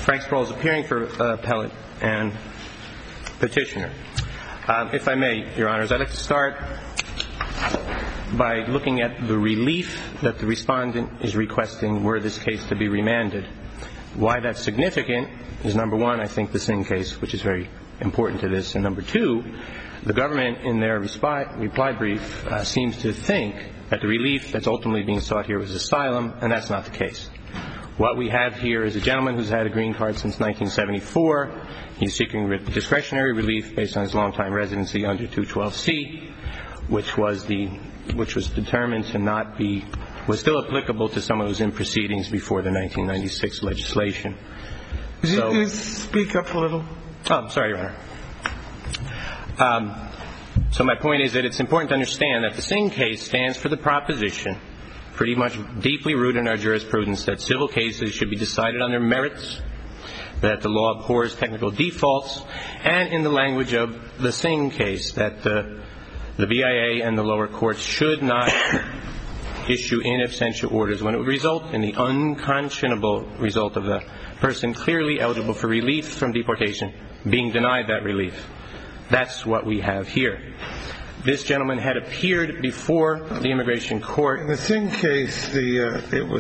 Frank Sproul is appearing for appellate and petitioner. If I may, Your Honors, I'd like to start by looking at the relief that the respondent is requesting were this case to be remanded. Why that's significant is, number one, I think the Singh case, which is very important to this, and number two, the government in their reply brief seems to think that the relief that's ultimately being sought here was asylum, and that's not the case. What we have here is a gentleman who's had a green card since 1974. He's seeking discretionary relief based on his longtime residency under 212C, which was determined to not be, was still applicable to someone who was in proceedings before the 1996 legislation. Could you speak up a little? Oh, I'm sorry, Your Honor. So my point is that it's important to understand that the Singh case stands for the proposition, pretty much deeply rooted in our jurisprudence, that civil cases should be decided on their merits, that the law abhors technical defaults, and in the language of the Singh case, that the BIA and the lower courts should not issue in absentia orders when it would result in the unconscionable result of a person clearly eligible for relief from deportation being denied that relief. That's what we have here. This gentleman had appeared before the immigration court. In the Singh case, the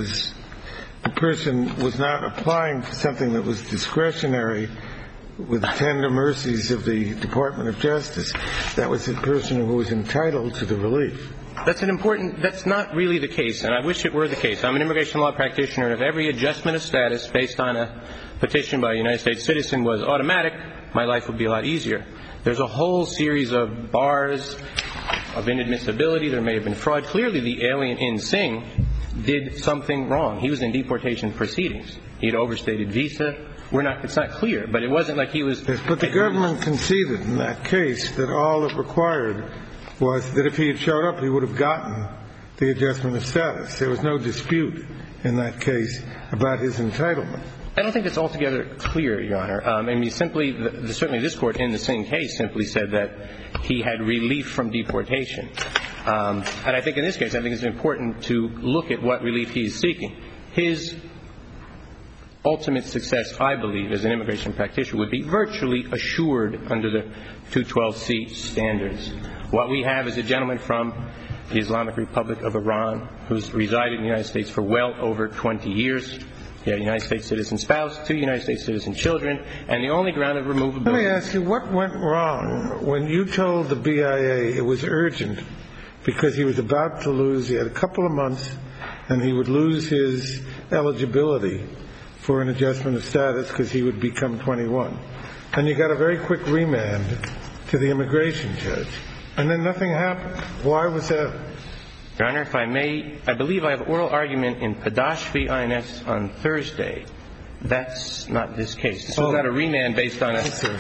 person was not applying for something that was discretionary with the tender mercies of the Department of Justice. That was the person who was entitled to the relief. That's not really the case, and I wish it were the case. I'm an immigration law practitioner, and if every adjustment of status based on a petition by a United States citizen was automatic, my life would be a lot easier. There's a whole series of bars of inadmissibility. There may have been fraud. Clearly, the alien in Singh did something wrong. He was in deportation proceedings. He had overstated visa. It's not clear, but it wasn't like he was... Yes, but the government conceded in that case that all it required was that if he had showed up, he would have gotten the adjustment of status. There was no dispute in that case about his entitlement. I don't think it's altogether clear, Your Honor. Certainly this court in the Singh case simply said that he had relief from deportation. And I think in this case, it's important to look at what relief he is seeking. His ultimate success, I believe, as an immigration practitioner would be virtually assured under the 212C standards. What we have is a gentleman from the Islamic Republic of Iran who's resided in the United States for well over 20 years. He had a United States citizen spouse, 2 United States citizen children, and the only ground of removability... Let me ask you, what went wrong when you told the BIA it was urgent because he was about to lose, he had a couple of months, and he would lose his eligibility for an adjustment of status because he would become 21. And you got a very quick remand to the immigration judge, and then nothing happened. Why was that? Your Honor, if I may, I believe I have oral argument in Padash v. INS on Thursday. That's not this case. This was not a remand based on a...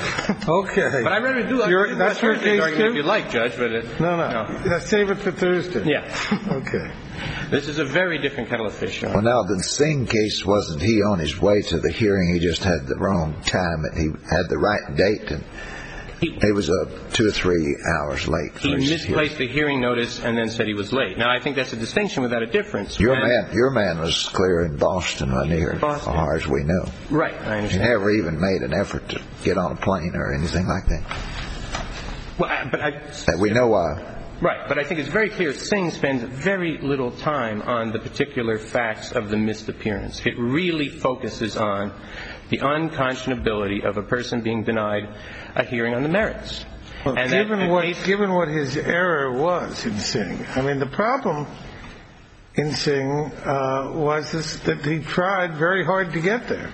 Okay. But I'd rather do that's your case argument if you'd like, Judge. But No. Save it for Thursday. Yeah. Okay. This is a very different kettle of fish, Your Honor. Well, now, the Singh case, wasn't he on his way to the hearing? He just had the wrong time. He had the right date, and he was 2 or 3 hours late. He misplaced the hearing notice and then said he was late. Now, I think that's a distinction without a difference. Your man was clear in Boston, wasn't he? As far as we know. Right, I understand. He never even made an effort to get on a plane or anything like that. Well, that we know why. Right, but I think it's very clear Singh spends very little time on the particular facts of the missed appearance. It really focuses on the unconscionability of a person being denied a hearing on the merits. Well, given what his error was in Singh, the problem in Singh was that he tried very hard to get there.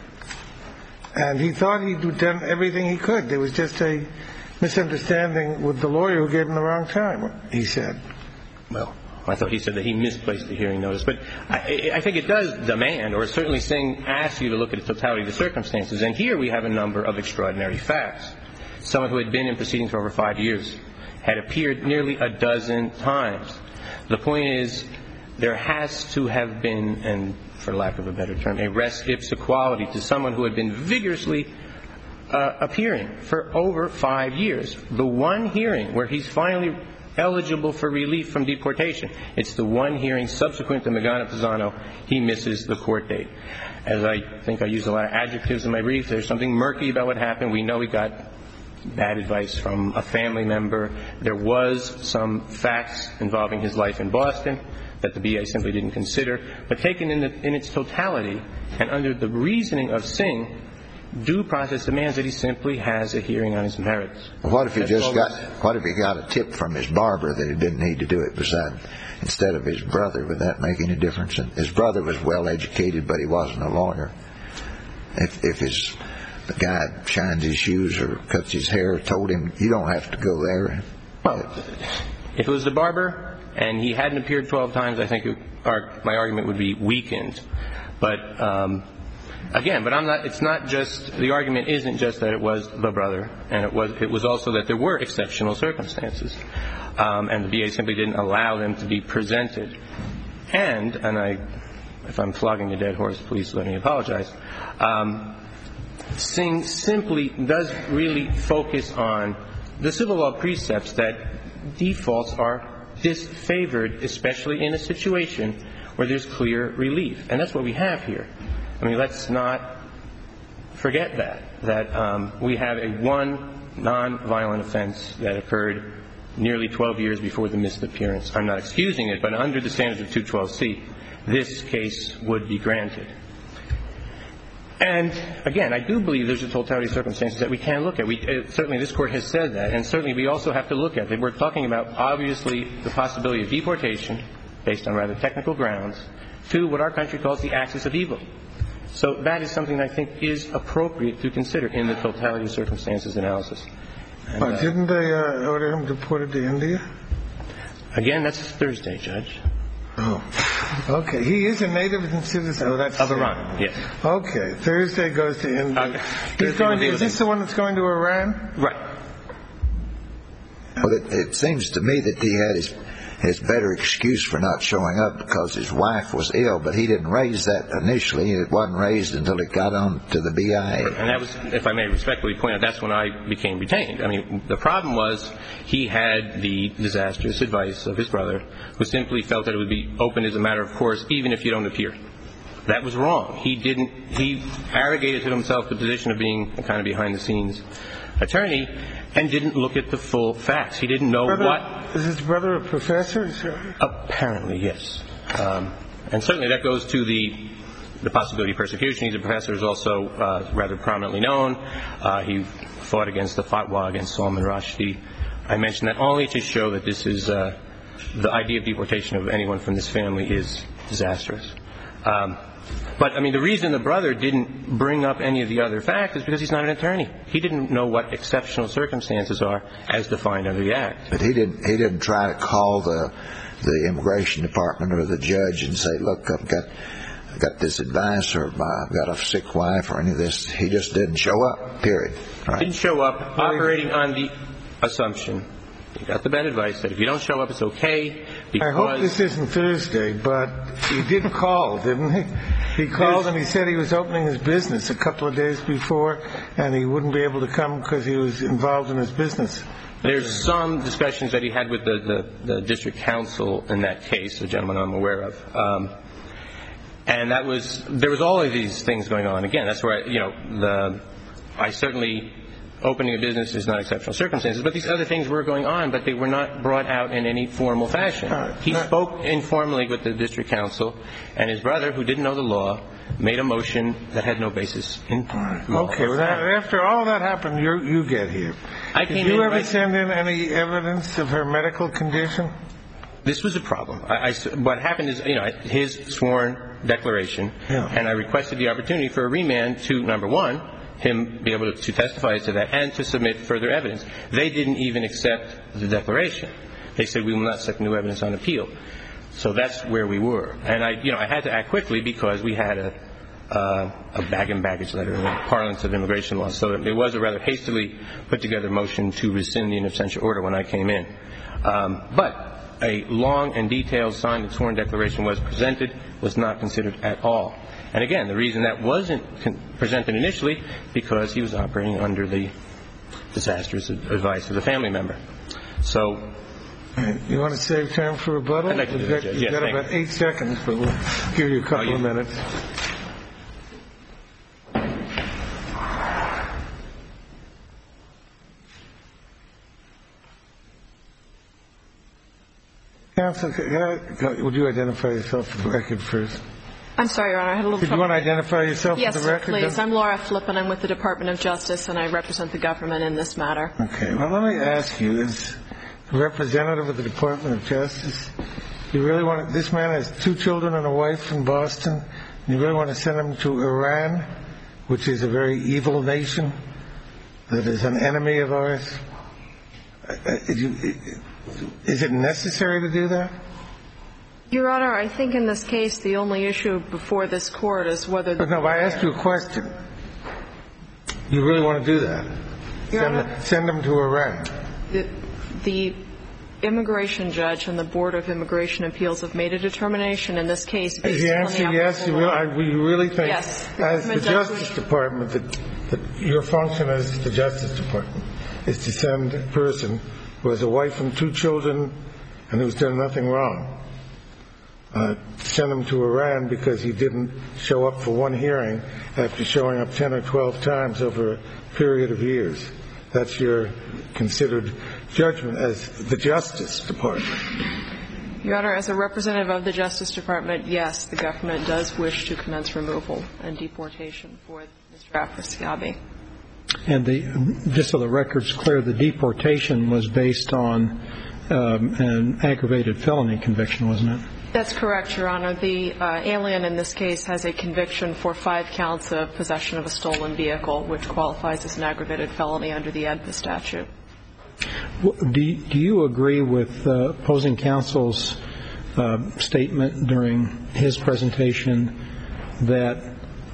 And he thought he'd done everything he could. There was just a misunderstanding with the lawyer who gave him the wrong time, he said. Well, I thought he said that he misplaced the hearing notice. But I think it does demand, or certainly Singh asks you to look at the totality of the circumstances. And here we have a number of extraordinary facts. Someone who had been in proceedings for over 5 years had appeared nearly a dozen times. The point is, there has to have been, and for lack of a better term, a res ipsa quality to someone who had been vigorously appearing for over 5 years. The one hearing where he's finally eligible for relief from deportation, it's the one hearing subsequent to Magana Pisano, he misses the court date. As I think I used a lot of adjectives in my brief, there's something murky about what happened. We know he got bad advice from a family member. There was some facts involving his life in Boston that the BIA simply didn't consider. But taken in its totality and under the reasoning of Singh, due process demands that he simply has a hearing on his merits. What if he got a tip from his barber that he didn't need to do it instead of his brother? Would that make any difference? His brother was well educated, but he wasn't a lawyer. If the guy shines his shoes or cuts his hair, told him, you don't have to go there. Well, if it was the barber and he hadn't appeared 12 times, I think my argument would be weakened. But again, it's not just, the argument isn't just that it was the brother, and it was also that there were exceptional circumstances, and the BIA simply didn't allow them to be presented. And if I'm flogging a dead horse, please let me apologize. Singh simply does really focus on the civil law precepts that defaults are disfavored, especially in a situation where there's clear relief. And that's what we have here. I mean, let's not forget that we have one non-violent offense that occurred nearly 12 years before the missed appearance. I'm not excusing it, but under the standards of 212C, this case would be granted. And again, I do believe there's a totality of circumstances that we can look at. Certainly this Court has said that, and certainly we also have to look at that. We're talking about, obviously, the possibility of deportation based on rather technical grounds to what our country calls the axis of evil. So that is something I think is appropriate to consider in the totality of circumstances analysis. But didn't they order him deported to India? Again, that's Thursday, Judge. Oh, okay. He is a native citizen. Oh, that's of Iran. Yes. Okay. Thursday goes to India. Is this the one that's going to Iran? Right. Well, it seems to me that he had his better excuse for not showing up because his wife was ill, but he didn't raise that initially. It wasn't raised until it got on to the BIA. And that was, if I may respectfully point out, that's when I became retained. I mean, the problem was he had the disastrous advice of his brother, who simply felt that it would be open as a matter of course, even if you don't appear. That was wrong. He arrogated to himself the position of being a kind of behind-the-scenes attorney and didn't look at the full facts. He didn't know what... Is his brother a professor? Apparently, yes. And certainly that goes to the possibility of persecution. He's a professor who's also rather prominently known. He fought against the fatwa against Salman Rushdie. I mention that only to show that this is the idea of deportation of anyone from this family is disastrous. But, I mean, the reason the brother didn't bring up any of the other facts is because he's not an attorney. He didn't know what exceptional circumstances are as defined under the Act. But he didn't try to call the immigration department or the judge and say, look, I've got this advice, or I've got a sick wife, or any of this. He just didn't show up, period. Right? Didn't show up, operating on the assumption. He got the bad advice that if you don't show up, it's okay. I hope this isn't Thursday, but he did call, didn't he? He called and he said he was opening his business a couple of days before, and he wouldn't be able to come because he was involved in his business. There's some discussions that he had with the district council in that case, a gentleman I'm aware of. And there was all of these things going on. Again, that's where I certainly... Opening a business is not exceptional circumstances, but these other things were going on, but they were not brought out in any formal fashion. He spoke informally with the district council, and his brother, who didn't know the law, made a motion that had no basis in law. Okay, well, after all that happened, you get here. Did you ever send in any evidence of her medical condition? This was a problem. What happened is, his sworn declaration, and I requested the opportunity for a remand to, number one, him be able to testify to that and to submit further evidence. They didn't even accept the declaration. They said, we will not accept new evidence on appeal. So that's where we were. And I had to act quickly because we had a bag and baggage letter in the parlance of immigration law. So it was a rather hastily put together motion to rescind the in absentia order when I came in. But a long and detailed signed and sworn declaration was presented, was not considered at all. And again, the reason that wasn't presented initially, because he was operating under the disastrous advice of the family member. So... You want to save time for rebuttal? I'd like to do that, Judge. You've got about 8 seconds, but we'll give you a couple of minutes. Counsel, would you identify yourself for the record first? I'm sorry, Your Honor. I had a little trouble. Do you want to identify yourself yes, for the record? Yes, please. I'm Laura Flippen. I'm with the Department of Justice, and I represent the government in this matter. Okay. Well, let me ask you, as a representative of the Department of Justice, you really want to, this man has 2 children and a wife in Boston, and you really want to send him to Iran, which is a very evil nation that is an enemy of ours? Is it necessary to do that? Your Honor, I think in this case the only issue before this court is whether... But no, I asked you a question. You really want to do that? Your Honor, send him to Iran? The immigration judge and the Board of Immigration Appeals have made a determination in this case based on the yes? You really think, yes, as the Justice Department, that your function as the Justice Department is to send a person who has a wife and 2 children and who's done nothing wrong, send him to Iran because he didn't show up for one hearing after showing up 10 or 12 times over a period of years? That's your considered judgment as the Justice Department? Your Honor, as a representative of the Justice Department, yes, the government does wish to commence removal and deportation for Mr. Afrasiabi. And just so the record's clear, the deportation was based on an aggravated felony conviction, wasn't it? That's correct, Your Honor. The alien in this case has a conviction for 5 counts of possession of a stolen vehicle, which qualifies as an aggravated felony under the AEDPA statute. Do you agree with opposing counsel's statement during his presentation that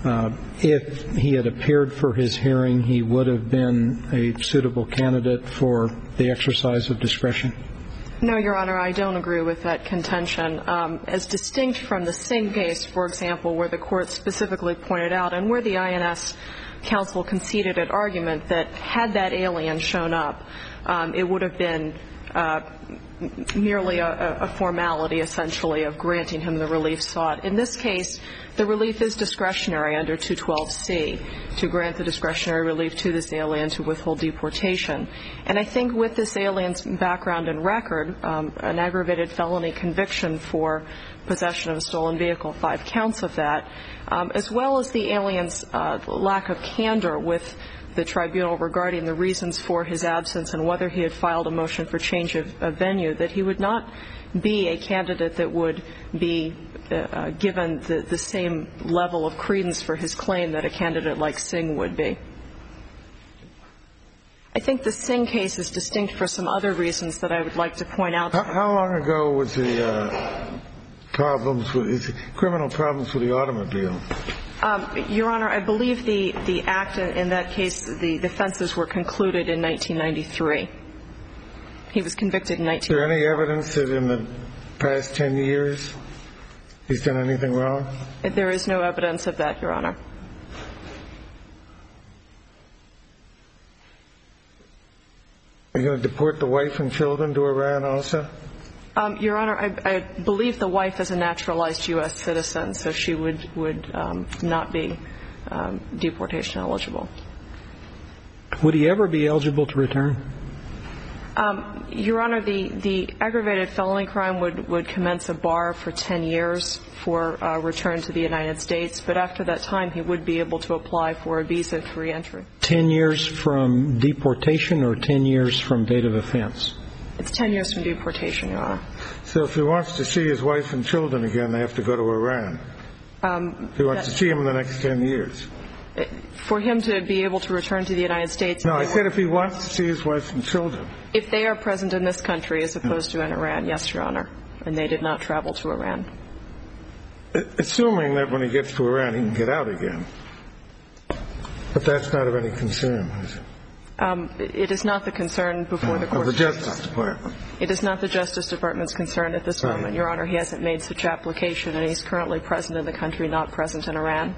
if he had appeared for his hearing, he would have been a suitable candidate for the exercise of discretion? No, Your Honor, I don't agree with that contention. As distinct from the Singh case, for example, where the court specifically pointed out, and where the INS counsel conceded at argument that had that alien shown up, it would have been merely a formality, essentially, of granting him the relief sought. In this case, the relief is discretionary under 212C to grant the discretionary relief to this alien to withhold deportation. And I think with this alien's background and record, an aggravated felony conviction for possession of a stolen vehicle, 5 counts of that, as well as the alien's lack of candor with the tribunal regarding the reasons for his absence and whether he had filed a motion for change of venue, that he would not be a candidate that would be given the same level of credence for his claim that a candidate like Singh would be. I think the Singh case is distinct for some other reasons that I would like to point out. How long ago was the criminal problems with the automobile? Your Honor, I believe the act in that case, the offenses were concluded in 1993. He was convicted in 1993. Is there any evidence that in the past 10 years he's done anything wrong? There is no evidence of that, Your Honor. Are you going to deport the wife and children to Iran also? Your Honor, I believe the wife is a naturalized U.S. citizen, so she would not be deportation eligible. Would he ever be eligible to return? Your Honor, the aggravated felony crime would commence a bar for 10 years for return to the United States, but after that time he would be able to apply for a visa for reentry. 10 years from deportation or 10 years from date of offense? It's 10 years from deportation, Your Honor. So if he wants to see his wife and children again, they have to go to Iran. If he wants to see them in the next 10 years. For him to be able to return to the United States. No, I said if he wants to see his wife and children. If they are present in this country as opposed to in Iran, yes, Your Honor. And they did not travel to Iran. Assuming that when he gets to Iran he can get out again. But that's not of any concern, is it? It is not the concern before the court. Of the Justice Department. It is not the Justice Department's concern at this moment, Your Honor. He hasn't made such application, and he's currently present in the country, not present in Iran.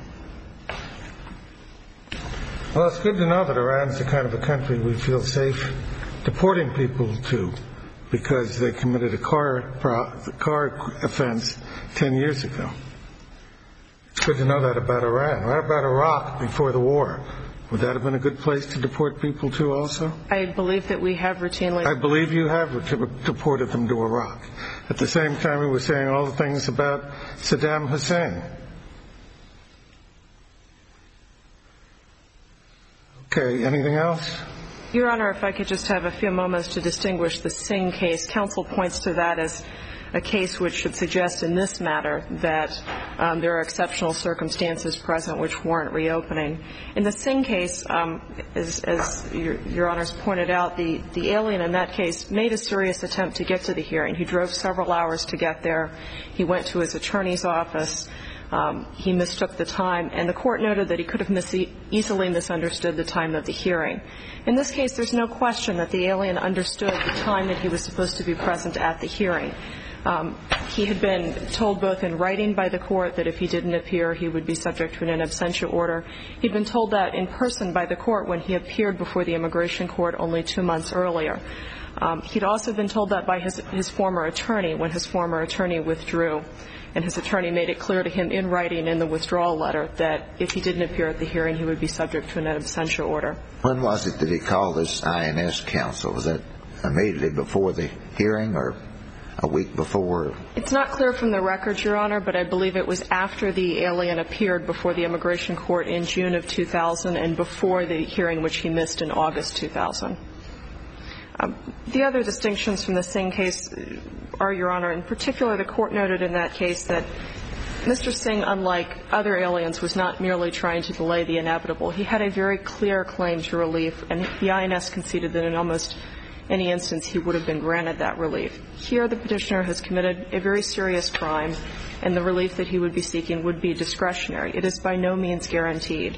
Well, it's good to know that Iran's the kind of a country we feel safe deporting people to because they committed a car offense 10 years ago. It's good to know that about Iran. What about Iraq before the war? Would that have been a good place to deport people to also? I believe that we have routinely. I believe you have deported them to Iraq. At the same time, we were saying all the things about Saddam Hussein. Okay, anything else? Your Honor, if I could just have a few moments to distinguish the Singh case. Counsel points to that as a case which should suggest in this matter that there are exceptional circumstances present which warrant reopening. In the Singh case, as Your Honor's pointed out, the alien in that case made a serious attempt to get to the hearing. He drove several hours to get there. He went to his attorney's office. He mistook the time, and the court noted that he could have easily misunderstood the time of the hearing. In this case, there's no question that the alien understood the time that he was supposed to be present at the hearing. He had been told both in writing by the court that if he didn't appear, he would be subject to an in absentia order. He'd been told that in person by the court when he appeared before the immigration court only 2 months earlier. He'd also been told that by his former attorney when his former attorney withdrew, and his attorney made it clear to him in writing in the withdrawal letter that if he didn't appear at the hearing, he would be subject to an in absentia order. When was it that he called this INS counsel? Was that immediately before the hearing or a week before? It's not clear from the record, Your Honor, but I believe it was after the alien appeared before the immigration court in June of 2000 and before the hearing which he missed in August 2000. The other distinctions from the Singh case are, Your Honor, in particular the court noted in that case that Mr. Singh, unlike other aliens, was not merely trying to delay the inevitable. He had a very clear claim to relief, and the INS conceded that in almost any instance he would have been granted that relief. Here the petitioner has committed a very serious crime, and the relief that he would be seeking would be discretionary. It is by no means guaranteed.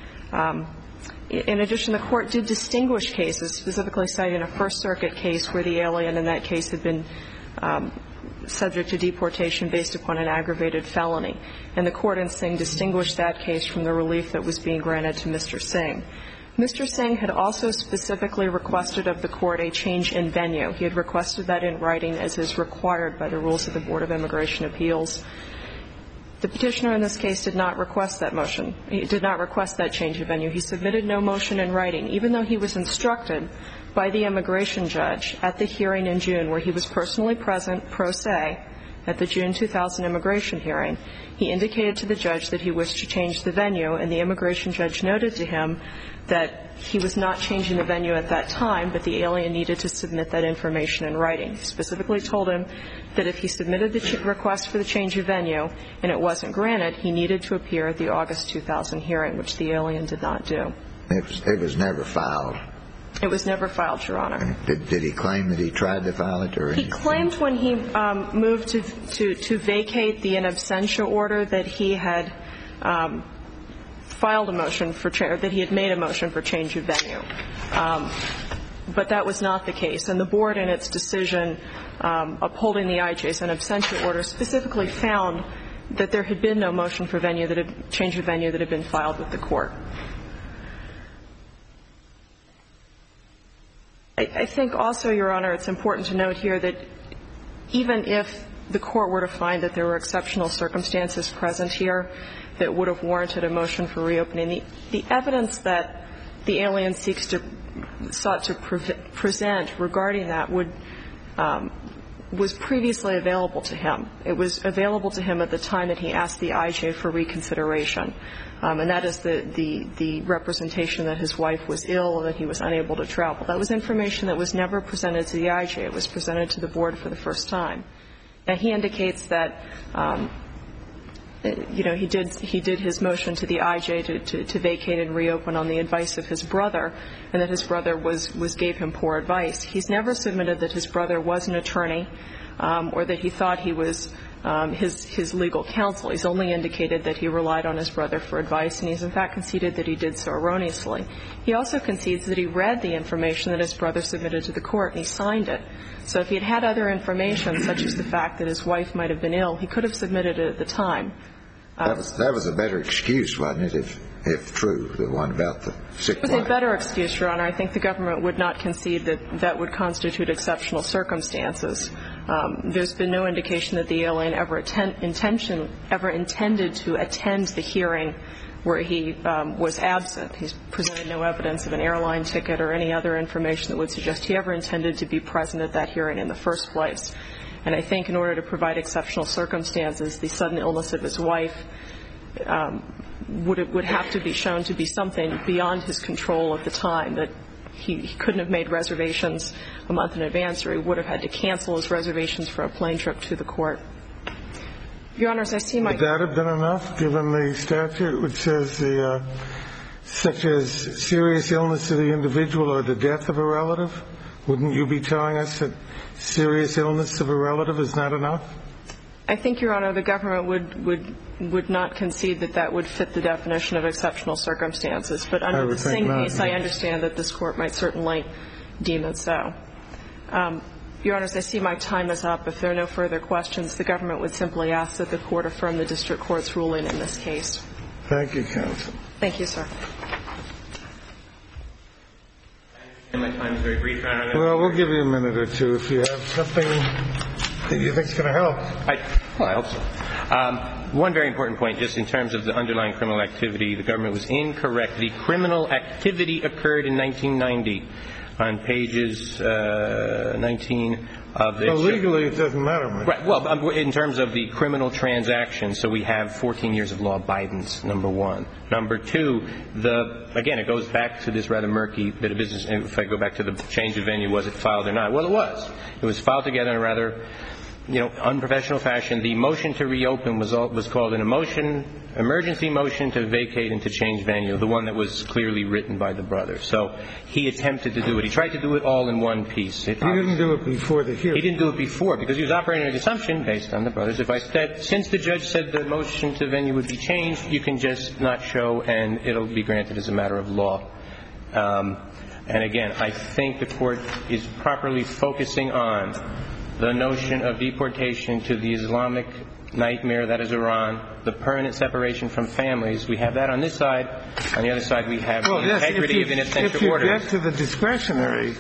In addition, the court did distinguish cases, specifically citing a First Circuit case where the alien in that case had been subject to deportation based upon an aggravated felony. And the court in Singh distinguished that case from the relief that was being granted to Mr. Singh. Mr. Singh had also specifically requested of the court a change in venue. He had requested that in writing as is required by the rules of the Board of Immigration Appeals. The petitioner in this case did not request that motion. He did not request that change of venue. He submitted no motion in writing, even though he was instructed by the immigration judge at the hearing in June where he was personally present pro se at the June 2000 immigration hearing. He indicated to the judge that he wished to change the venue, and the immigration judge noted to him that he was not changing the venue at that time, but the alien needed to submit that information in writing. He specifically told him that if he submitted the request for the change of venue and it wasn't granted, he needed to appear at the August 2000 hearing, which the alien did not do. It was never filed. It was never filed, Your Honor. Did he claim that he tried to file it? Or he claimed when he moved to vacate the in absentia order that he had filed a motion for that he had made a motion for change of venue. But that was not the case. And the board in its decision upholding the IJ's in absentia order specifically found that there had been no motion for venue that had change of venue that had been filed with the court. I think also, Your Honor, it's important to note here that even if the court were to find that there were exceptional circumstances present here that would have warranted a motion for reopening, the evidence that the alien sought to present regarding that was previously available to him. It was available to him at the time that he asked the IJ for reconsideration. And that is the representation that his wife was ill and that he was unable to travel. That was information that was never presented to the IJ. It was presented to the board for the first time. And he indicates that, he did his motion to the IJ to vacate and reopen on the advice of his brother, and that his brother gave him poor advice. He's never submitted that his brother was an attorney or that he thought he was his legal counsel. He's only indicated that he relied on his brother for advice, and he's in fact conceded that he did so erroneously. He also concedes that he read the information that his brother submitted to the court and he signed it. So if he had had other information, such as the fact that his wife might have been ill, he could have submitted it at the time. That was a better excuse, wasn't it, if true, the one about the sick wife? It was a better excuse, Your Honor. I think the government would not concede that that would constitute exceptional circumstances. There's been no indication that the alien ever intended to attend the hearing where he was absent. He's presented no evidence of an airline ticket or any other information that would suggest he ever intended to be present at that hearing in the first place. And I think in order to provide exceptional circumstances, the sudden illness of his wife would have to be shown to be something beyond his control at the time, that he couldn't have made reservations a month in advance, or he would have had to cancel his reservations for a plane trip to the court. Your Honors, I see my... Would that have been enough, given the statute which says such as serious illness of the individual or the death of a relative? Wouldn't you be telling us that serious illness of a relative is not enough? I think, Your Honor, the government would not concede that that would fit the definition of exceptional circumstances. But under the same case, I understand that this Court might certainly deem it so. Your Honors, I see my time is up. If there are no further questions, the government would simply ask that the Court affirm the district court's ruling in this case. Thank you, counsel. Thank you, sir. And my time is very brief, Your Honor. Well, we'll give you a minute or two if you have something that you think is going to help. I hope so. One very important point, just in terms of the underlying criminal activity, the government was incorrect. The criminal activity occurred in 1990 on pages 19 of the... Well, legally it doesn't matter much. Right. Well, in terms of the criminal transaction, so we have 14 years of law Bidens, number one. Number two, again, it goes back to this rather murky bit of business. If I go back to the change of venue, was it filed or not? Well, it was. It was filed together in a rather, unprofessional fashion. The motion to reopen was called an emergency motion to vacate and to change venue, the one that was clearly written by the brother. So he attempted to do it. He tried to do it all in one piece. He didn't do it before the hearing. He didn't do it before because he was operating on an assumption based on the brothers. Since the judge said the motion to venue would be changed, you can just not show and it'll be granted as a matter of law. And again, I think the court is properly focusing on the notion of deportation to the Islamic nightmare that is Iran, the permanent separation from families. We have that on this side. On the other side, we have the integrity of in absentia orders. If you get to the discretionary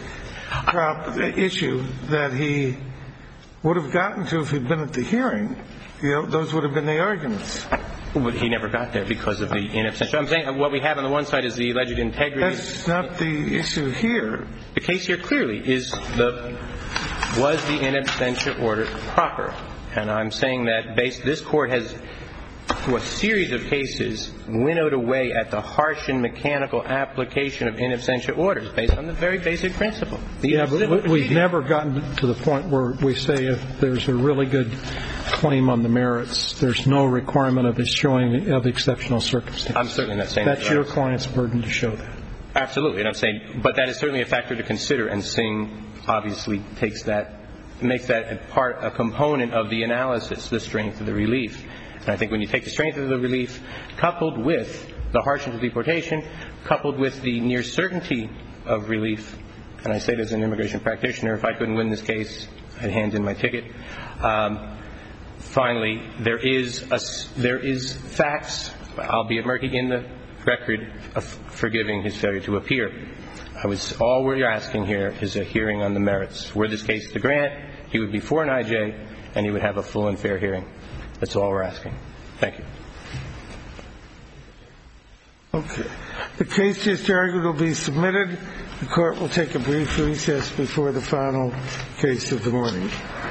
issue that he would have gotten to if he'd been at the hearing, those would have been the arguments. But he never got there because of the in absentia. I'm saying what we have on the one side is the alleged integrity. That's not the issue here. The case here clearly is was the in absentia order proper? And I'm saying that this court has, through a series of cases, winnowed away at the harsh and mechanical application of in absentia orders based on the very basic principle. But we've never gotten to the point where we say if there's a really good claim on the merits, there's no requirement of its showing of exceptional circumstances. I'm certainly not saying that. That's your client's burden to show that. Absolutely. And I'm saying, but that is certainly a factor to consider, and Singh obviously makes that a component of the analysis, the strength of the relief. And I think when you take the strength of the relief, coupled with the harshness of deportation, coupled with the near certainty of relief, and I say this as an immigration practitioner, if I couldn't win this case, I'd hand in my ticket. Finally, there is facts, albeit murky, in the record of forgiving his failure to appear. All we're asking here is a hearing on the merits. Were this case to grant, he would be for an IJ, and he would have a full and fair hearing. That's all we're asking. Thank you. Okay. The case just argued will be submitted. The court will take a brief recess before the final case of the morning.